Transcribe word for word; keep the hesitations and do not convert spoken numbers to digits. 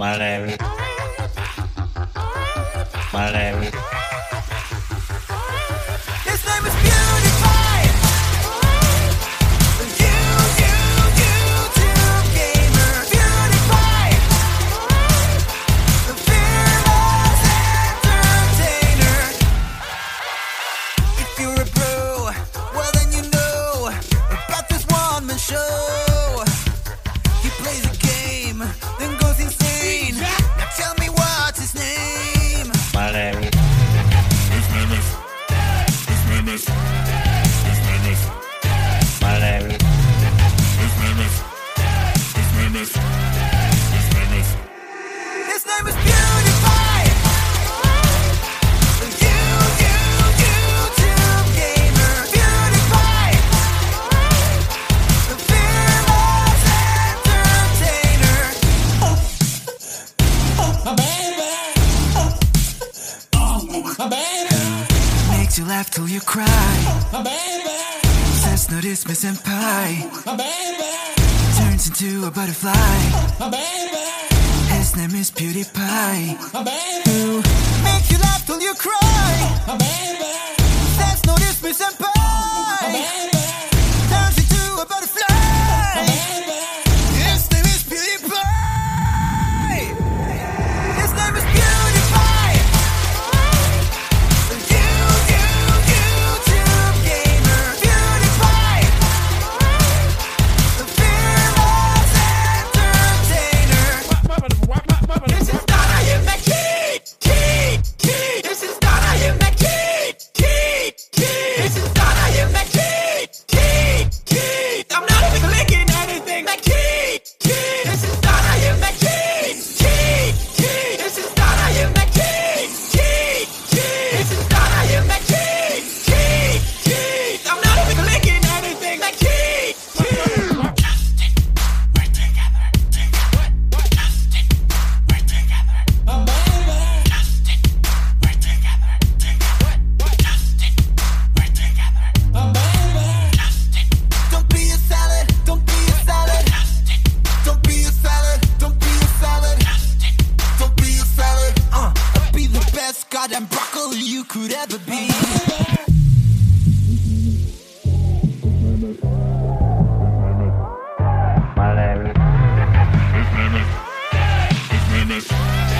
My name. My name. His name is PewDiePie. You, you, YouTube gamer. PewDiePie. The fearless entertainer. If you're a pro, well then you know about this one-man show. He plays a game, then goes insane. Now tell me what's his name. My name. His name is. His name is. His name is. My name. His name is. His name is. His name is. His name is PewDiePie. You, you, YouTube gamer. PewDiePie. The fearless entertainer. My baby. Oh, my baby. Makes you laugh till you cry. My baby. Says no dismiss and pie. My baby. Turns into a butterfly. My baby. His name is PewDiePie. My baby. Make you laugh till you cry. My baby. Says no dismiss and My pie. baby. Turns into a butterfly. My baby. His name is PewDiePie. His name is PewDiePie. You, you, YouTube gamer. PewDiePie. The fearless entertainer. This is Donna Yumeki. Key, key. This is Donna Yumeki. Key, key. This is Donna Yumeki. Key, key. I'm not even clicking anything. Key, key. This is Donna Yumeki. Key, key. This is Donna Yumeki. Key, key. This is Donna Yumeki. Key, key. I'm not even clicking anything. Key, key. We're together. Justin, we're together. My baby. Justin, we're together. Justin, we're together. My baby. Justin, Don't be a salad. Don't be a salad. Don't be a salad. Don't be a salad. Don't be a salad. Uh, I'll be the best goddamn broccoli you could ever be. My name. his name is. His name is.